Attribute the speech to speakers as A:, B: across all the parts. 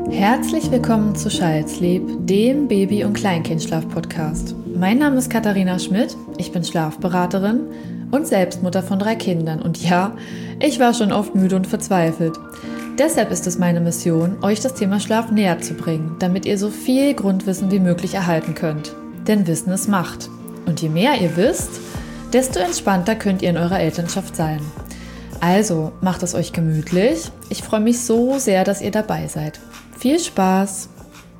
A: Herzlich willkommen zu Child Sleep, dem Baby- und Kleinkindschlaf-Podcast. Mein Name ist Katharina Schmidt, ich bin Schlafberaterin und Selbstmutter von 3 Kindern. Und ja, ich war schon oft müde und verzweifelt. Deshalb ist es meine Mission, euch das Thema Schlaf näher zu bringen, damit ihr so viel Grundwissen wie möglich erhalten könnt. Denn Wissen ist Macht. Und je mehr ihr wisst, desto entspannter könnt ihr in eurer Elternschaft sein. Also, macht es euch gemütlich. Ich freue mich so sehr, dass ihr dabei seid. Viel Spaß!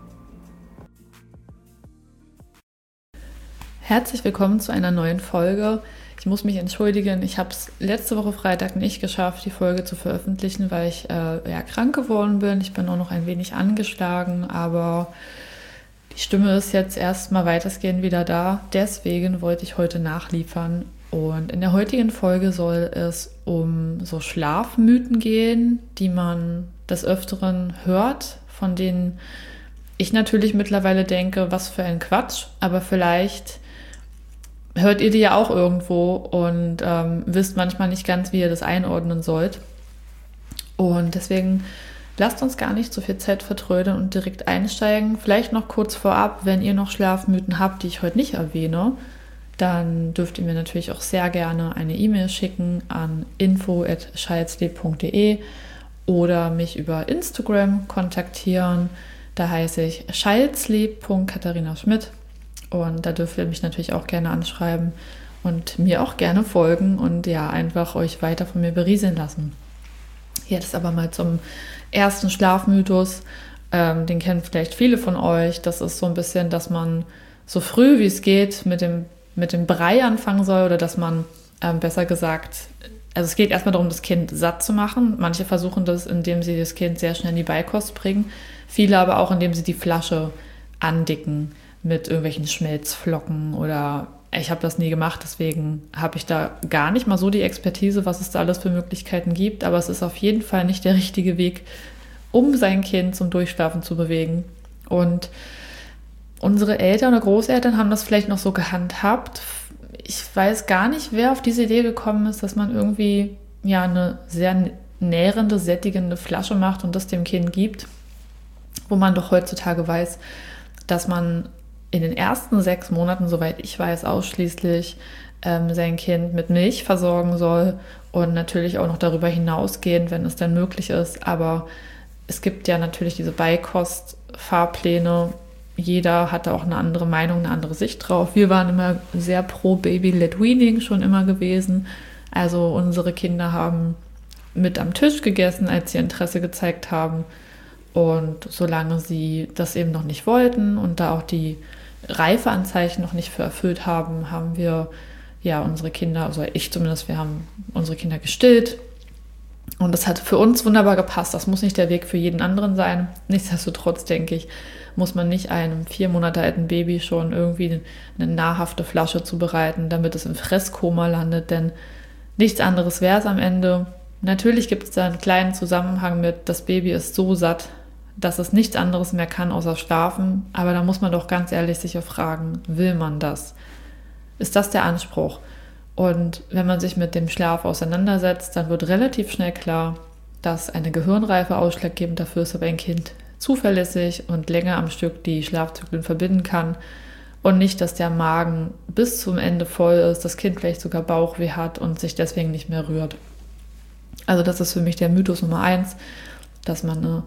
A: Herzlich willkommen zu einer neuen Folge. Ich muss mich entschuldigen, ich habe es letzte Woche Freitag nicht geschafft, die Folge zu veröffentlichen, weil ich krank geworden bin. Ich bin auch noch ein wenig angeschlagen, aber die Stimme ist jetzt erstmal weitestgehend wieder da. Deswegen wollte ich heute nachliefern. Und in der heutigen Folge soll es um so Schlafmythen gehen, die man des Öfteren hört, von denen ich natürlich mittlerweile denke, was für ein Quatsch, aber vielleicht hört ihr die ja auch irgendwo und wisst manchmal nicht ganz, wie ihr das einordnen sollt. Und deswegen lasst uns gar nicht so viel Zeit vertrödeln und direkt einsteigen. Vielleicht noch kurz vorab, wenn ihr noch Schlafmythen habt, die ich heute nicht erwähne, dann dürft ihr mir natürlich auch sehr gerne eine E-Mail schicken an info@childsleep.de oder mich über Instagram kontaktieren. Da heiße ich childsleep.katharina-schmidt und da dürft ihr mich natürlich auch gerne anschreiben und mir auch gerne folgen und ja, einfach euch weiter von mir berieseln lassen. Jetzt aber mal zum ersten Schlafmythos. Den kennen vielleicht viele von euch. Das ist so ein bisschen, dass man so früh wie es geht mit dem Brei anfangen soll oder dass man, besser gesagt, also es geht erstmal darum, das Kind satt zu machen. Manche versuchen das, indem sie das Kind sehr schnell in die Beikost bringen. Viele aber auch, indem sie die Flasche andicken mit irgendwelchen Schmelzflocken oder ich habe das nie gemacht, deswegen habe ich da gar nicht mal so die Expertise, was es da alles für Möglichkeiten gibt. Aber es ist auf jeden Fall nicht der richtige Weg, um sein Kind zum Durchschlafen zu bewegen. Und unsere Eltern oder Großeltern haben das vielleicht noch so gehandhabt. Ich weiß gar nicht, wer auf diese Idee gekommen ist, dass man irgendwie ja eine sehr nährende, sättigende Flasche macht und das dem Kind gibt, wo man doch heutzutage weiß, dass man in den ersten 6 Monaten, soweit ich weiß, ausschließlich sein Kind mit Milch versorgen soll und natürlich auch noch darüber hinausgehend, wenn es dann möglich ist. Aber es gibt ja natürlich diese Beikost-Fahrpläne. Jeder hatte auch eine andere Meinung, eine andere Sicht drauf. Wir waren immer sehr pro Baby-led-Weaning schon immer gewesen. Also unsere Kinder haben mit am Tisch gegessen, als sie Interesse gezeigt haben. Und solange sie das eben noch nicht wollten und da auch die Reifeanzeichen noch nicht für erfüllt haben, haben wir ja unsere Kinder, also ich zumindest, wir haben unsere Kinder gestillt. Und das hat für uns wunderbar gepasst. Das muss nicht der Weg für jeden anderen sein. Nichtsdestotrotz, denke ich, muss man nicht einem 4 Monate alten Baby schon irgendwie eine nahrhafte Flasche zubereiten, damit es im Fresskoma landet. Denn nichts anderes wäre es am Ende. Natürlich gibt es da einen kleinen Zusammenhang mit, das Baby ist so satt, dass es nichts anderes mehr kann außer schlafen. Aber da muss man doch ganz ehrlich sich fragen, will man das? Ist das der Anspruch? Und wenn man sich mit dem Schlaf auseinandersetzt, dann wird relativ schnell klar, dass eine Gehirnreife ausschlaggebend dafür ist, ob ein Kind zuverlässig und länger am Stück die Schlafzyklen verbinden kann und nicht, dass der Magen bis zum Ende voll ist, das Kind vielleicht sogar Bauchweh hat und sich deswegen nicht mehr rührt. Also das ist für mich der Mythos Nummer 1, dass man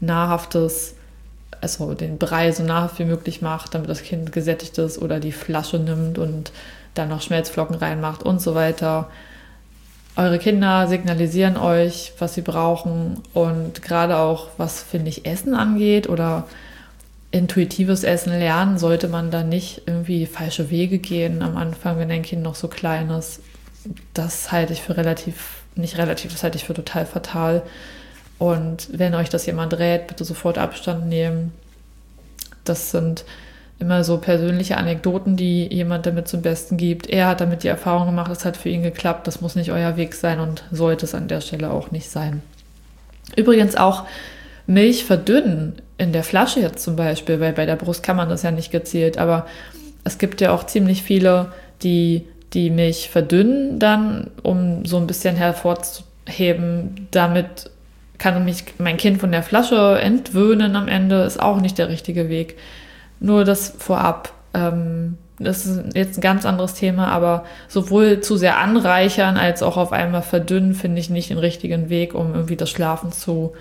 A: den Brei so nahrhaft wie möglich macht, damit das Kind gesättigt ist oder die Flasche nimmt und dann noch Schmelzflocken reinmacht und so weiter. Eure Kinder signalisieren euch, was sie brauchen und gerade auch, was, finde ich, Essen angeht oder intuitives Essen lernen, sollte man da nicht irgendwie falsche Wege gehen am Anfang, wenn ein Kind noch so klein ist. Das halte ich für das halte ich für total fatal. Und wenn euch das jemand rät, bitte sofort Abstand nehmen. Das sind immer so persönliche Anekdoten, die jemand damit zum Besten gibt. Er hat damit die Erfahrung gemacht, es hat für ihn geklappt. Das muss nicht euer Weg sein und sollte es an der Stelle auch nicht sein. Übrigens auch Milch verdünnen in der Flasche jetzt zum Beispiel, weil bei der Brust kann man das ja nicht gezielt. Aber es gibt ja auch ziemlich viele, die Milch verdünnen dann, um so ein bisschen hervorzuheben, damit kann mich mein Kind von der Flasche entwöhnen am Ende, ist auch nicht der richtige Weg. Nur das vorab. Das ist jetzt ein ganz anderes Thema, aber sowohl zu sehr anreichern als auch auf einmal verdünnen, finde ich nicht den richtigen Weg, um irgendwie das Schlafen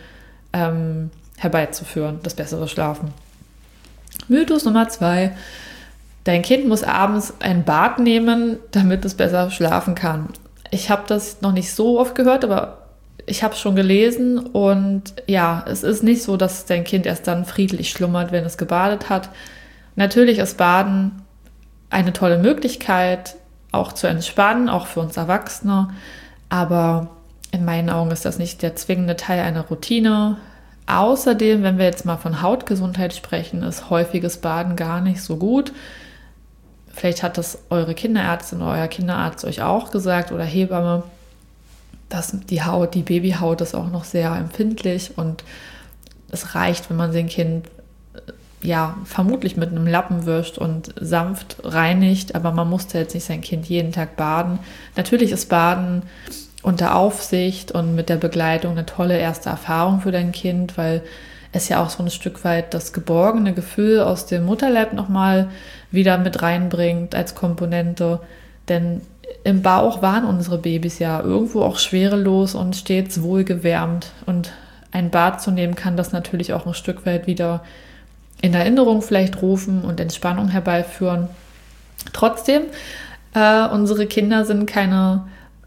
A: herbeizuführen, das bessere Schlafen. Mythos Nummer 2. Dein Kind muss abends ein Bad nehmen, damit es besser schlafen kann. Ich habe das noch nicht so oft gehört, aber ich habe es schon gelesen und ja, es ist nicht so, dass dein Kind erst dann friedlich schlummert, wenn es gebadet hat. Natürlich ist Baden eine tolle Möglichkeit, auch zu entspannen, auch für uns Erwachsene, aber in meinen Augen ist das nicht der zwingende Teil einer Routine. Außerdem, wenn wir jetzt mal von Hautgesundheit sprechen, ist häufiges Baden gar nicht so gut. Vielleicht hat das eure Kinderärztin oder euer Kinderarzt euch auch gesagt oder Hebamme, dass die Babyhaut ist auch noch sehr empfindlich und es reicht, wenn man sein Kind vermutlich mit einem Lappen wischt und sanft reinigt, aber man musste jetzt nicht sein Kind jeden Tag baden. Natürlich ist Baden unter Aufsicht und mit der Begleitung eine tolle erste Erfahrung für dein Kind, weil es ja auch so ein Stück weit das geborgene Gefühl aus dem Mutterleib nochmal wieder mit reinbringt als Komponente. Denn im Bauch waren unsere Babys ja irgendwo auch schwerelos und stets wohlgewärmt. Und ein Bad zu nehmen kann das natürlich auch ein Stück weit wieder in Erinnerung vielleicht rufen und Entspannung herbeiführen. Trotzdem, unsere Kinder sind keine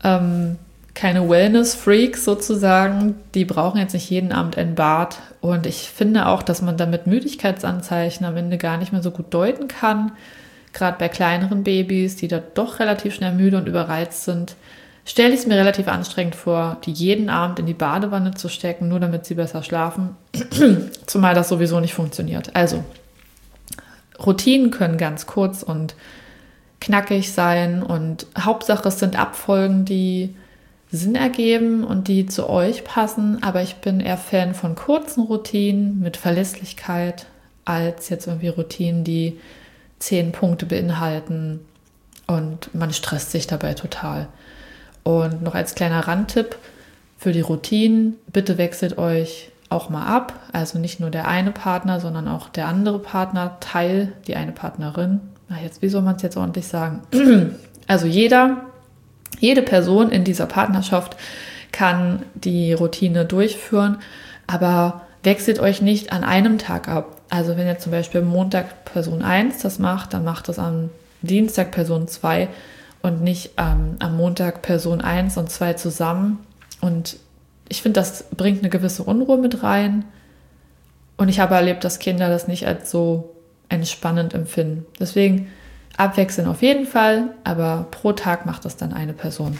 A: Wellness-Freaks sozusagen. Die brauchen jetzt nicht jeden Abend ein Bad. Und ich finde auch, dass man damit Müdigkeitsanzeichen am Ende gar nicht mehr so gut deuten kann. Gerade bei kleineren Babys, die da doch relativ schnell müde und überreizt sind, stelle ich es mir relativ anstrengend vor, die jeden Abend in die Badewanne zu stecken, nur damit sie besser schlafen. Zumal das sowieso nicht funktioniert. Also, Routinen können ganz kurz und knackig sein und Hauptsache es sind Abfolgen, die Sinn ergeben und die zu euch passen, aber ich bin eher Fan von kurzen Routinen mit Verlässlichkeit als jetzt irgendwie Routinen, die 10 Punkte beinhalten und man stresst sich dabei total. Und noch als kleiner Randtipp für die Routinen, bitte wechselt euch auch mal ab, also nicht nur der eine Partner, sondern auch der andere Partnerteil, die eine Partnerin. Wie soll man es jetzt ordentlich sagen? Also jede Person in dieser Partnerschaft kann die Routine durchführen, aber wechselt euch nicht an einem Tag ab. Also wenn jetzt zum Beispiel Montag Person 1 das macht, dann macht das am Dienstag Person 2 und nicht am Montag Person 1 und 2 zusammen. Und ich finde, das bringt eine gewisse Unruhe mit rein. Und ich habe erlebt, dass Kinder das nicht als so entspannend empfinden. Deswegen abwechseln auf jeden Fall, aber pro Tag macht das dann eine Person.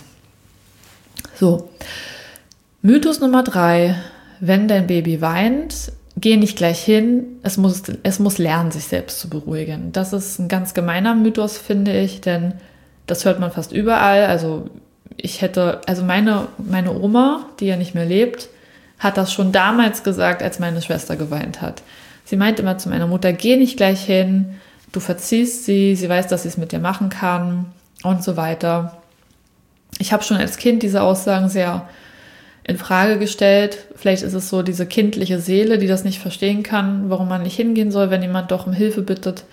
A: So, Mythos Nummer 3. Wenn dein Baby weint, geh nicht gleich hin. Es muss lernen, sich selbst zu beruhigen. Das ist ein ganz gemeiner Mythos, finde ich, denn das hört man fast überall. Also meine Oma, die ja nicht mehr lebt, hat das schon damals gesagt, als meine Schwester geweint hat. Sie meinte immer zu meiner Mutter, geh nicht gleich hin, du verziehst sie weiß, dass sie es mit dir machen kann und so weiter. Ich habe schon als Kind diese Aussagen sehr in Frage gestellt. Vielleicht ist es so diese kindliche Seele, die das nicht verstehen kann, warum man nicht hingehen soll, wenn jemand doch um Hilfe bittet.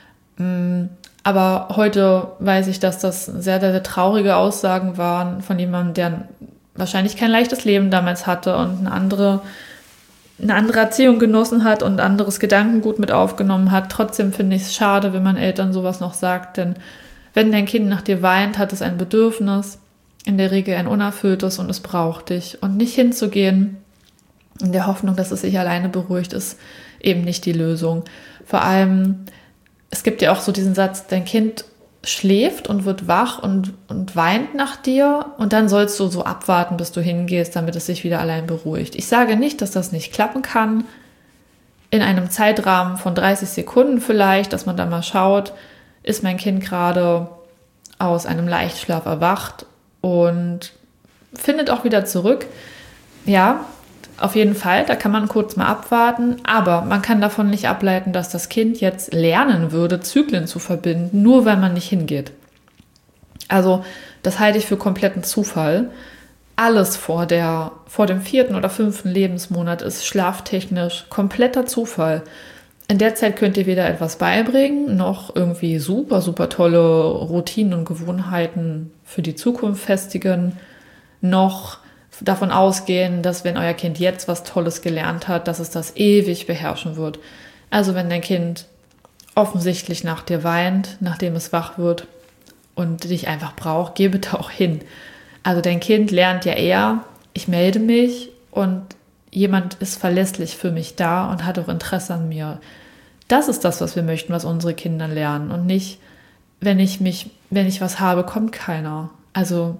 A: Aber heute weiß ich, dass das sehr, sehr, sehr traurige Aussagen waren von jemandem, der wahrscheinlich kein leichtes Leben damals hatte und eine andere Erziehung genossen hat und anderes Gedankengut mit aufgenommen hat. Trotzdem finde ich es schade, wenn man Eltern sowas noch sagt, denn wenn dein Kind nach dir weint, hat es ein Bedürfnis, in der Regel ein unerfülltes und es braucht dich. Und nicht hinzugehen in der Hoffnung, dass es sich alleine beruhigt, ist eben nicht die Lösung. Vor allem, es gibt ja auch so diesen Satz, dein Kind schläft und wird wach und weint nach dir und dann sollst du so abwarten, bis du hingehst, damit es sich wieder allein beruhigt. Ich sage nicht, dass das nicht klappen kann, in einem Zeitrahmen von 30 Sekunden vielleicht, dass man da mal schaut, ist mein Kind gerade aus einem Leichtschlaf erwacht und findet auch wieder zurück. Ja, auf jeden Fall, da kann man kurz mal abwarten, aber man kann davon nicht ableiten, dass das Kind jetzt lernen würde, Zyklen zu verbinden, nur weil man nicht hingeht. Also das halte ich für kompletten Zufall. alles vor dem 4. oder 5. Lebensmonat ist schlaftechnisch kompletter Zufall. In der Zeit könnt ihr weder etwas beibringen, noch irgendwie super, super tolle Routinen und Gewohnheiten für die Zukunft festigen, noch davon ausgehen, dass wenn euer Kind jetzt was Tolles gelernt hat, dass es das ewig beherrschen wird. Also wenn dein Kind offensichtlich nach dir weint, nachdem es wach wird und dich einfach braucht, geh bitte auch hin. Also dein Kind lernt ja eher, ich melde mich und jemand ist verlässlich für mich da und hat auch Interesse an mir. Das ist das, was wir möchten, was unsere Kinder lernen. Und nicht, wenn ich was habe, kommt keiner. Also,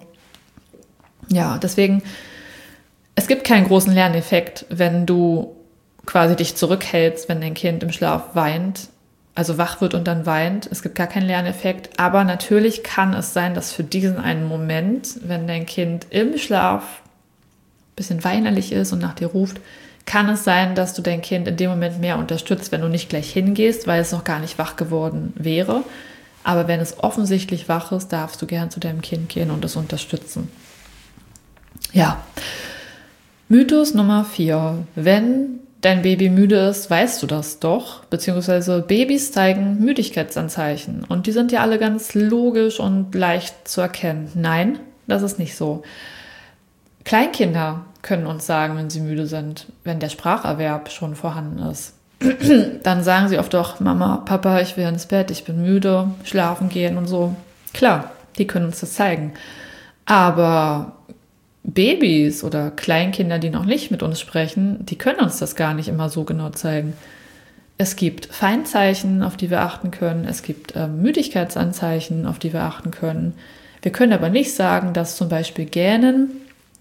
A: ja, deswegen, es gibt keinen großen Lerneffekt, wenn du quasi dich zurückhältst, wenn dein Kind im Schlaf weint, also wach wird und dann weint. Es gibt gar keinen Lerneffekt. Aber natürlich kann es sein, dass für diesen einen Moment, wenn dein Kind im Schlaf ein bisschen weinerlich ist und nach dir ruft, kann es sein, dass du dein Kind in dem Moment mehr unterstützt, wenn du nicht gleich hingehst, weil es noch gar nicht wach geworden wäre. Aber wenn es offensichtlich wach ist, darfst du gern zu deinem Kind gehen und es unterstützen. Ja, Mythos Nummer 4. Wenn dein Baby müde ist, weißt du das doch, beziehungsweise Babys zeigen Müdigkeitsanzeichen und die sind ja alle ganz logisch und leicht zu erkennen. Nein, das ist nicht so. Kleinkinder können uns sagen, wenn sie müde sind, wenn der Spracherwerb schon vorhanden ist. Dann sagen sie oft doch, Mama, Papa, ich will ins Bett, ich bin müde, schlafen gehen und so. Klar, die können uns das zeigen. Aber Babys oder Kleinkinder, die noch nicht mit uns sprechen, die können uns das gar nicht immer so genau zeigen. Es gibt Feindzeichen, auf die wir achten können. Es gibt Müdigkeitsanzeichen, auf die wir achten können. Wir können aber nicht sagen, dass zum Beispiel Gähnen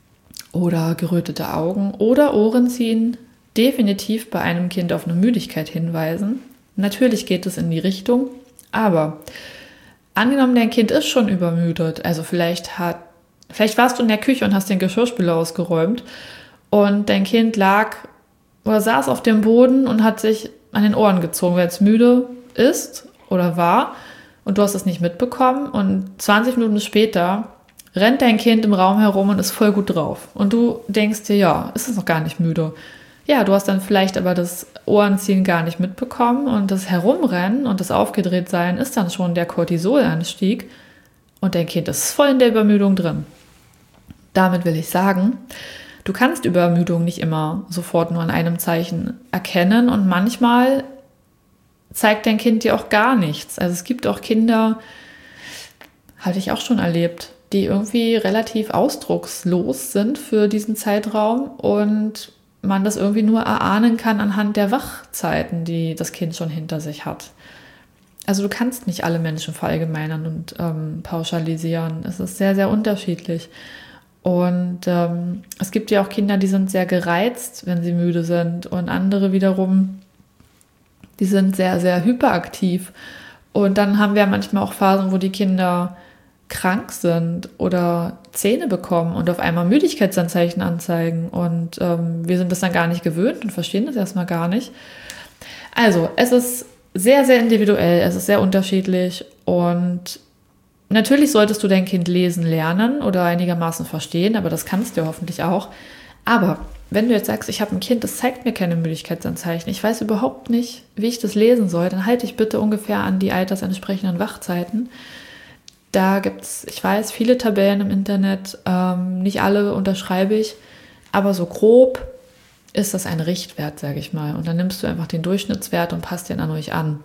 A: oder gerötete Augen oder Ohrenziehen definitiv bei einem Kind auf eine Müdigkeit hinweisen. Natürlich geht es in die Richtung, aber angenommen, dein Kind ist schon übermüdet, also vielleicht warst du in der Küche und hast den Geschirrspüler ausgeräumt und dein Kind lag oder saß auf dem Boden und hat sich an den Ohren gezogen, weil es müde ist oder war und du hast es nicht mitbekommen und 20 Minuten später rennt dein Kind im Raum herum und ist voll gut drauf. Und du denkst dir, ja, ist es noch gar nicht müde. Ja, du hast dann vielleicht aber das Ohrenziehen gar nicht mitbekommen und das Herumrennen und das Aufgedrehtsein ist dann schon der Cortisolanstieg und dein Kind ist voll in der Übermüdung drin. Damit will ich sagen, du kannst Übermüdung nicht immer sofort nur an einem Zeichen erkennen und manchmal zeigt dein Kind dir auch gar nichts. Also es gibt auch Kinder, hatte ich auch schon erlebt, die irgendwie relativ ausdruckslos sind für diesen Zeitraum und man das irgendwie nur erahnen kann anhand der Wachzeiten, die das Kind schon hinter sich hat. Also du kannst nicht alle Menschen verallgemeinern und pauschalisieren. Es ist sehr, sehr unterschiedlich. Und es gibt ja auch Kinder, die sind sehr gereizt, wenn sie müde sind und andere wiederum, die sind sehr, sehr hyperaktiv. Und dann haben wir manchmal auch Phasen, wo die Kinder krank sind oder Zähne bekommen und auf einmal Müdigkeitsanzeichen anzeigen und wir sind das dann gar nicht gewöhnt und verstehen das erstmal gar nicht. Also es ist sehr, sehr individuell, es ist sehr unterschiedlich und natürlich solltest du dein Kind lesen lernen oder einigermaßen verstehen, aber das kannst du hoffentlich auch. Aber wenn du jetzt sagst, ich habe ein Kind, das zeigt mir keine Müdigkeitsanzeichen, ich weiß überhaupt nicht, wie ich das lesen soll, dann halte dich bitte ungefähr an die altersentsprechenden Wachzeiten. Da gibt es, ich weiß, viele Tabellen im Internet, nicht alle unterschreibe ich, aber so grob ist das ein Richtwert, sage ich mal. Und dann nimmst du einfach den Durchschnittswert und passt den an euch an.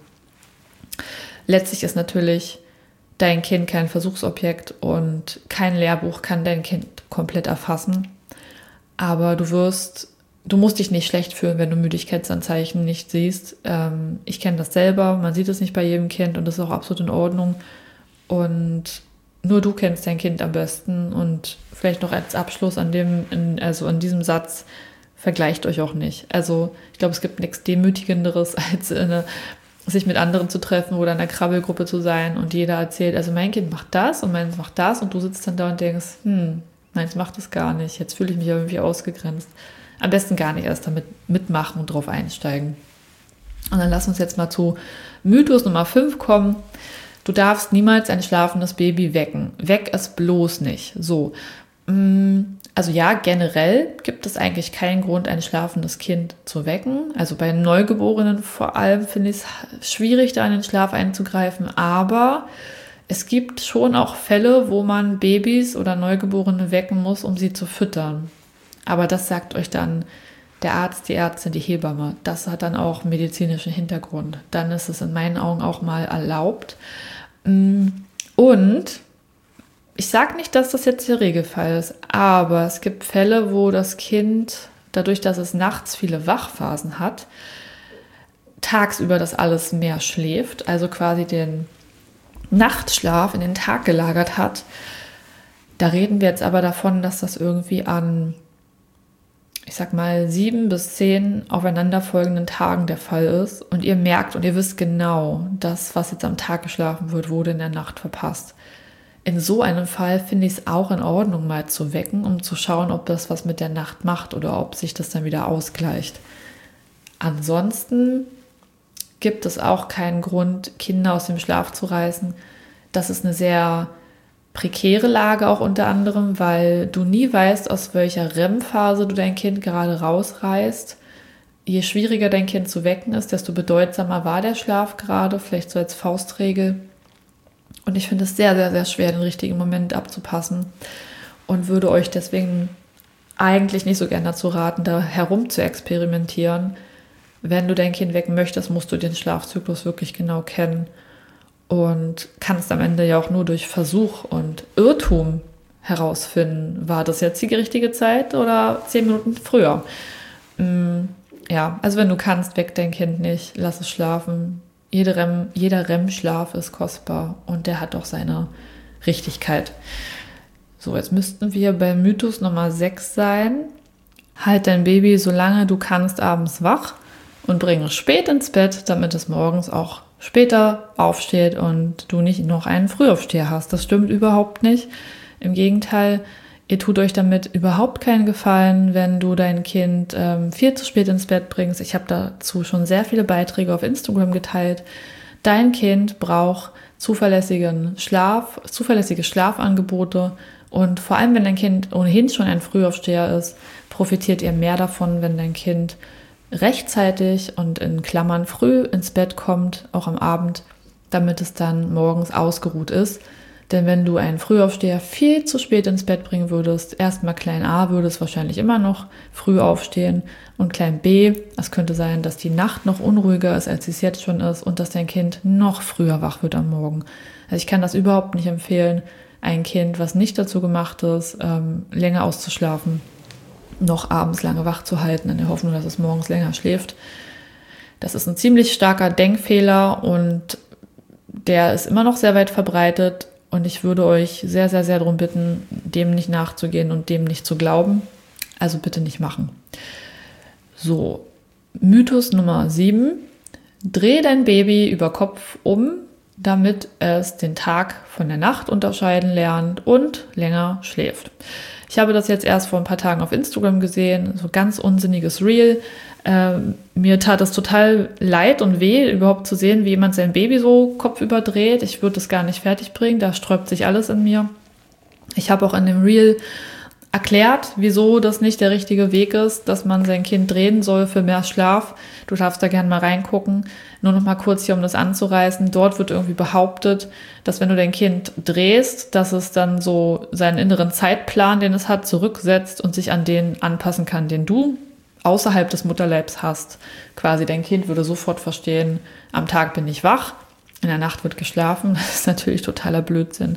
A: Letztlich ist natürlich dein Kind kein Versuchsobjekt und kein Lehrbuch kann dein Kind komplett erfassen. Aber du musst dich nicht schlecht fühlen, wenn du Müdigkeitsanzeichen nicht siehst. Ich kenne das selber, man sieht es nicht bei jedem Kind und das ist auch absolut in Ordnung. Und nur du kennst dein Kind am besten und vielleicht noch als Abschluss an diesem Satz, vergleicht euch auch nicht. Also ich glaube, es gibt nichts Demütigenderes, als sich mit anderen zu treffen oder in einer Krabbelgruppe zu sein und jeder erzählt, also mein Kind macht das und meins macht das und du sitzt dann da und denkst, meins macht das gar nicht, jetzt fühle ich mich irgendwie ausgegrenzt. Am besten gar nicht erst damit mitmachen und drauf einsteigen. Und dann lass uns jetzt mal zu Mythos Nummer 5 kommen. Du darfst niemals ein schlafendes Baby wecken. Weck es bloß nicht. So, Also ja, generell gibt es eigentlich keinen Grund, ein schlafendes Kind zu wecken. Also bei Neugeborenen vor allem finde ich es schwierig, da in den Schlaf einzugreifen. Aber es gibt schon auch Fälle, wo man Babys oder Neugeborene wecken muss, um sie zu füttern. Aber das sagt euch dann der Arzt, die Ärztin, die Hebamme. Das hat dann auch medizinischen Hintergrund. Dann ist es in meinen Augen auch mal erlaubt. Und ich sage nicht, dass das jetzt der Regelfall ist, aber es gibt Fälle, wo das Kind, dadurch, dass es nachts viele Wachphasen hat, tagsüber das alles mehr schläft, also quasi den Nachtschlaf in den Tag gelagert hat. Da reden wir jetzt aber davon, dass das irgendwie an, ich sag mal, 7 bis 10 aufeinanderfolgenden Tagen der Fall ist. Und ihr merkt und ihr wisst genau, das, was jetzt am Tag geschlafen wird, wurde in der Nacht verpasst. In so einem Fall finde ich es auch in Ordnung, mal zu wecken, um zu schauen, ob das was mit der Nacht macht oder ob sich das dann wieder ausgleicht. Ansonsten gibt es auch keinen Grund, Kinder aus dem Schlaf zu reißen. Das ist eine sehr prekäre Lage auch unter anderem, weil du nie weißt, aus welcher REM-Phase du dein Kind gerade rausreißt. Je schwieriger dein Kind zu wecken ist, desto bedeutsamer war der Schlaf gerade, vielleicht so als Faustregel. Und ich finde es sehr, sehr, sehr schwer, den richtigen Moment abzupassen und würde euch deswegen eigentlich nicht so gerne dazu raten, da herum zu experimentieren. Wenn du dein Kind wecken möchtest, musst du den Schlafzyklus wirklich genau kennen und kannst am Ende ja auch nur durch Versuch und Irrtum herausfinden, war das jetzt die richtige Zeit oder 10 Minuten früher. Ja, also wenn du kannst, weck dein Kind nicht, lass es schlafen. Jeder REM-Schlaf ist kostbar und der hat auch seine Richtigkeit. So, jetzt müssten wir bei Mythos Nummer 6 sein. Halt dein Baby, solange du kannst, abends wach und bring es spät ins Bett, damit es morgens auch später aufsteht und du nicht noch einen Frühaufsteher hast. Das stimmt überhaupt nicht. Im Gegenteil, ihr tut euch damit überhaupt keinen Gefallen, wenn du dein Kind viel zu spät ins Bett bringst. Ich habe dazu schon sehr viele Beiträge auf Instagram geteilt. Dein Kind braucht zuverlässige Schlafangebote und vor allem, wenn dein Kind ohnehin schon ein Frühaufsteher ist, profitiert ihr mehr davon, wenn dein Kind rechtzeitig und in Klammern früh ins Bett kommt, auch am Abend, damit es dann morgens ausgeruht ist. Denn wenn du einen Frühaufsteher viel zu spät ins Bett bringen würdest, erstmal Klein A würde es wahrscheinlich immer noch früh aufstehen und Klein B, es könnte sein, dass die Nacht noch unruhiger ist, als es jetzt schon ist und dass dein Kind noch früher wach wird am Morgen. Also ich kann das überhaupt nicht empfehlen, ein Kind, was nicht dazu gemacht ist, länger auszuschlafen, noch abends lange wach zu halten, in der Hoffnung, dass es morgens länger schläft. Das ist ein ziemlich starker Denkfehler und der ist immer noch sehr weit verbreitet. Und ich würde euch sehr, sehr, sehr darum bitten, dem nicht nachzugehen und dem nicht zu glauben. Also bitte nicht machen. So, Mythos Nummer 7. Dreh dein Baby über Kopf um, damit es den Tag von der Nacht unterscheiden lernt und länger schläft. Ich habe das jetzt erst vor ein paar Tagen auf Instagram gesehen, so ganz unsinniges Reel. Mir tat es total leid und weh, überhaupt zu sehen, wie jemand sein Baby so kopfüber dreht. Ich würde das gar nicht fertig bringen, da sträubt sich alles in mir. Ich habe auch in dem Reel erklärt, wieso das nicht der richtige Weg ist, dass man sein Kind drehen soll für mehr Schlaf. Du darfst da gerne mal reingucken. Nur noch mal kurz hier, um das anzureißen. Dort wird irgendwie behauptet, dass wenn du dein Kind drehst, dass es dann so seinen inneren Zeitplan, den es hat, zurücksetzt und sich an den anpassen kann, den du außerhalb des Mutterleibs hast. Quasi dein Kind würde sofort verstehen, am Tag bin ich wach, in der Nacht wird geschlafen. Das ist natürlich totaler Blödsinn.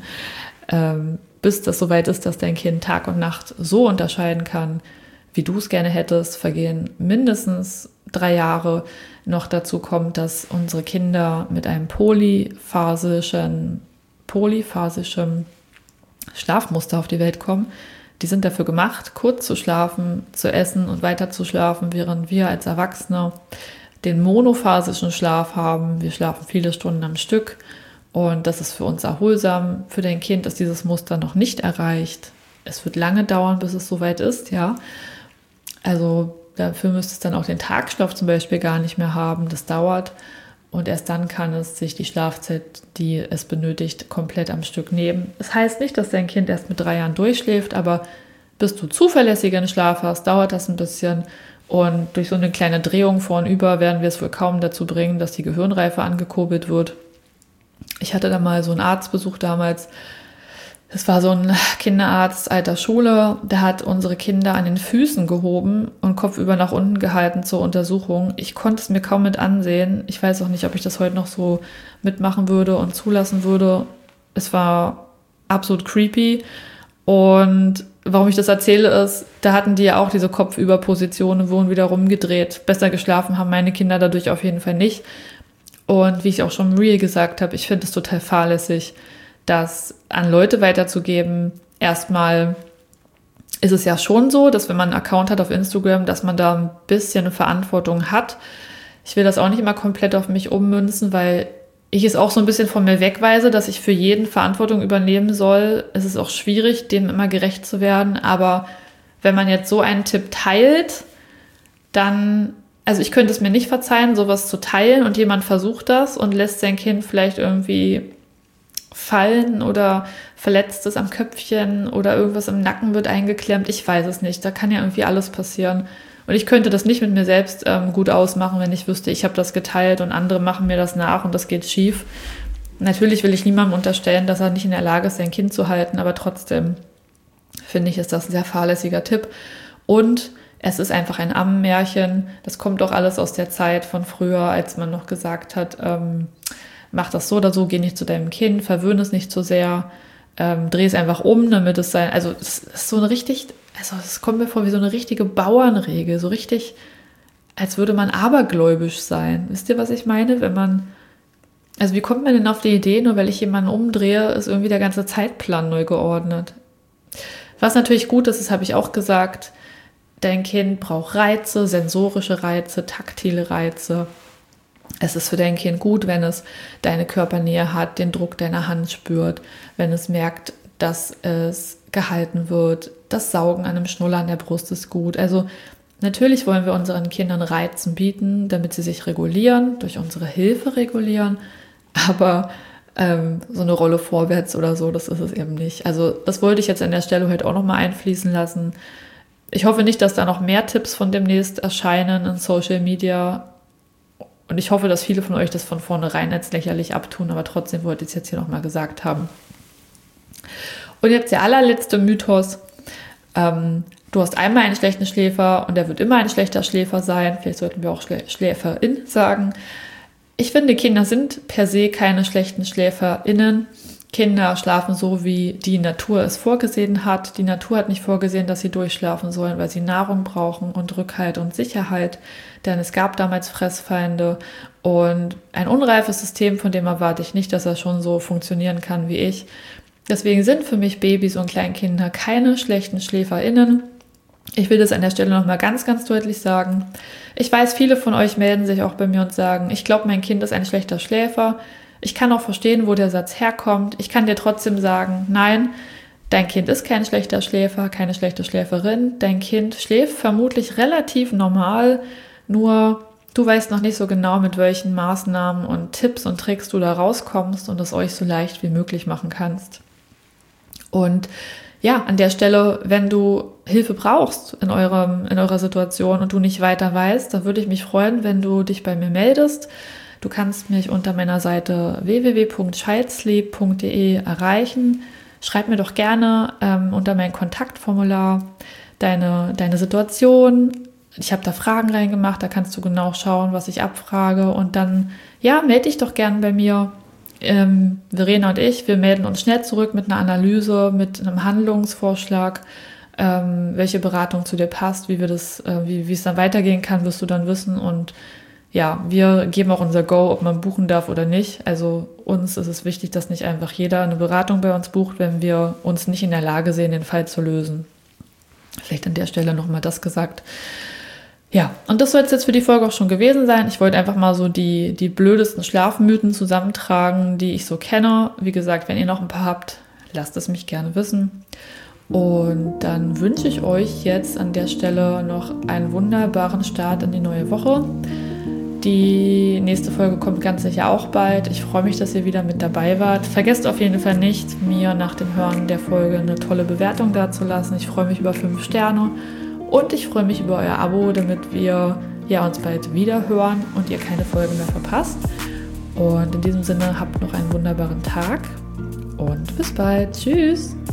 A: Bis das soweit ist, dass dein Kind Tag und Nacht so unterscheiden kann, wie du es gerne hättest, vergehen mindestens 3 Jahre. Noch dazu kommt, dass unsere Kinder mit einem polyphasischen Schlafmuster auf die Welt kommen. Die sind dafür gemacht, kurz zu schlafen, zu essen und weiter zu schlafen, während wir als Erwachsene den monophasischen Schlaf haben. Wir schlafen viele Stunden am Stück und das ist für uns erholsam. Für dein Kind ist dieses Muster noch nicht erreicht. Es wird lange dauern, bis es soweit ist, ja. Also dafür müsste es dann auch den Tagschlaf zum Beispiel gar nicht mehr haben. Das dauert. Und erst dann kann es sich die Schlafzeit, die es benötigt, komplett am Stück nehmen. Das heißt nicht, dass dein Kind erst mit 3 Jahren durchschläft, aber bis du zuverlässigen Schlaf hast, dauert das ein bisschen. Und durch so eine kleine Drehung vornüber werden wir es wohl kaum dazu bringen, dass die Gehirnreife angekurbelt wird. Ich hatte da mal so einen Arztbesuch damals. Das war so ein Kinderarzt alter Schule, der hat unsere Kinder an den Füßen gehoben und kopfüber nach unten gehalten zur Untersuchung. Ich konnte es mir kaum mit ansehen. Ich weiß auch nicht, ob ich das heute noch so mitmachen würde und zulassen würde. Es war absolut creepy. Und warum ich das erzähle ist, da hatten die ja auch diese Kopfüberposition und wurden wieder rumgedreht. Besser geschlafen haben meine Kinder dadurch auf jeden Fall nicht. Und wie ich auch schon im Reel gesagt habe, ich finde es total fahrlässig, das an Leute weiterzugeben. Erstmal ist es ja schon so, dass wenn man einen Account hat auf Instagram, dass man da ein bisschen Verantwortung hat. Ich will das auch nicht immer komplett auf mich ummünzen, weil ich es auch so ein bisschen von mir wegweise, dass ich für jeden Verantwortung übernehmen soll. Es ist auch schwierig, dem immer gerecht zu werden. Aber wenn man jetzt so einen Tipp teilt, dann, also ich könnte es mir nicht verzeihen, sowas zu teilen und jemand versucht das und lässt sein Kind vielleicht irgendwie fallen oder verletzt es am Köpfchen oder irgendwas im Nacken wird eingeklemmt. Ich weiß es nicht. Da kann ja irgendwie alles passieren. Und ich könnte das nicht mit mir selbst gut ausmachen, wenn ich wüsste, ich habe das geteilt und andere machen mir das nach und das geht schief. Natürlich will ich niemandem unterstellen, dass er nicht in der Lage ist, sein Kind zu halten, aber trotzdem finde ich, ist das ein sehr fahrlässiger Tipp. Und es ist einfach ein Ammenmärchen. Das kommt doch alles aus der Zeit von früher, als man noch gesagt hat, mach das so oder so, geh nicht zu deinem Kind, verwöhne es nicht zu sehr, dreh es einfach um, damit es sein, also es ist so eine richtig, also es kommt mir vor wie so eine richtige Bauernregel, so richtig, als würde man abergläubisch sein. Wisst ihr, was ich meine? Wenn man, also wie kommt man denn auf die Idee, nur weil ich jemanden umdrehe, ist irgendwie der ganze Zeitplan neu geordnet. Was natürlich gut ist, das habe ich auch gesagt, dein Kind braucht Reize, sensorische Reize, taktile Reize. Es ist für dein Kind gut, wenn es deine Körpernähe hat, den Druck deiner Hand spürt, wenn es merkt, dass es gehalten wird. Das Saugen an einem Schnuller an der Brust ist gut. Also natürlich wollen wir unseren Kindern Reizen bieten, damit sie sich regulieren, durch unsere Hilfe regulieren, aber so eine Rolle vorwärts oder so, das ist es eben nicht. Also das wollte ich jetzt an der Stelle heute auch nochmal einfließen lassen. Ich hoffe nicht, dass da noch mehr Tipps von demnächst erscheinen in Social Media. Und ich hoffe, dass viele von euch das von vornherein als lächerlich abtun, aber trotzdem wollte ich es jetzt hier nochmal gesagt haben. Und jetzt der allerletzte Mythos. Du hast einmal einen schlechten Schläfer und er wird immer ein schlechter Schläfer sein. Vielleicht sollten wir auch Schläferin sagen. Ich finde, Kinder sind per se keine schlechten SchläferInnen. Kinder schlafen so, wie die Natur es vorgesehen hat. Die Natur hat nicht vorgesehen, dass sie durchschlafen sollen, weil sie Nahrung brauchen und Rückhalt und Sicherheit. Denn es gab damals Fressfeinde und ein unreifes System, von dem erwarte ich nicht, dass er schon so funktionieren kann wie ich. Deswegen sind für mich Babys und Kleinkinder keine schlechten SchläferInnen. Ich will das an der Stelle nochmal ganz, ganz deutlich sagen. Ich weiß, viele von euch melden sich auch bei mir und sagen, ich glaube, mein Kind ist ein schlechter Schläfer. Ich kann auch verstehen, wo der Satz herkommt. Ich kann dir trotzdem sagen, nein, dein Kind ist kein schlechter Schläfer, keine schlechte Schläferin. Dein Kind schläft vermutlich relativ normal, nur du weißt noch nicht so genau, mit welchen Maßnahmen und Tipps und Tricks du da rauskommst und es euch so leicht wie möglich machen kannst. Und ja, an der Stelle, wenn du Hilfe brauchst in eurer Situation und du nicht weiter weißt, dann würde ich mich freuen, wenn du dich bei mir meldest. Du kannst mich unter meiner Seite www.childsleep.de erreichen. Schreib mir doch gerne unter mein Kontaktformular deine Situation. Ich habe da Fragen reingemacht, da kannst du genau schauen, was ich abfrage. Und dann, ja, melde dich doch gerne bei mir. Verena und ich, wir melden uns schnell zurück mit einer Analyse, mit einem Handlungsvorschlag, welche Beratung zu dir passt, wie es dann weitergehen kann, wirst du dann wissen. Und ja, wir geben auch unser Go, ob man buchen darf oder nicht. Also uns ist es wichtig, dass nicht einfach jeder eine Beratung bei uns bucht, wenn wir uns nicht in der Lage sehen, den Fall zu lösen. Vielleicht an der Stelle nochmal das gesagt. Ja, und das soll es jetzt für die Folge auch schon gewesen sein. Ich wollte einfach mal so die blödesten Schlafmythen zusammentragen, die ich so kenne. Wie gesagt, wenn ihr noch ein paar habt, lasst es mich gerne wissen. Und dann wünsche ich euch jetzt an der Stelle noch einen wunderbaren Start in die neue Woche. Die nächste Folge kommt ganz sicher auch bald. Ich freue mich, dass ihr wieder mit dabei wart. Vergesst auf jeden Fall nicht, mir nach dem Hören der Folge eine tolle Bewertung dazulassen. Ich freue mich über 5 Sterne und ich freue mich über euer Abo, damit wir uns bald wieder hören und ihr keine Folge mehr verpasst. Und in diesem Sinne, habt noch einen wunderbaren Tag und bis bald. Tschüss!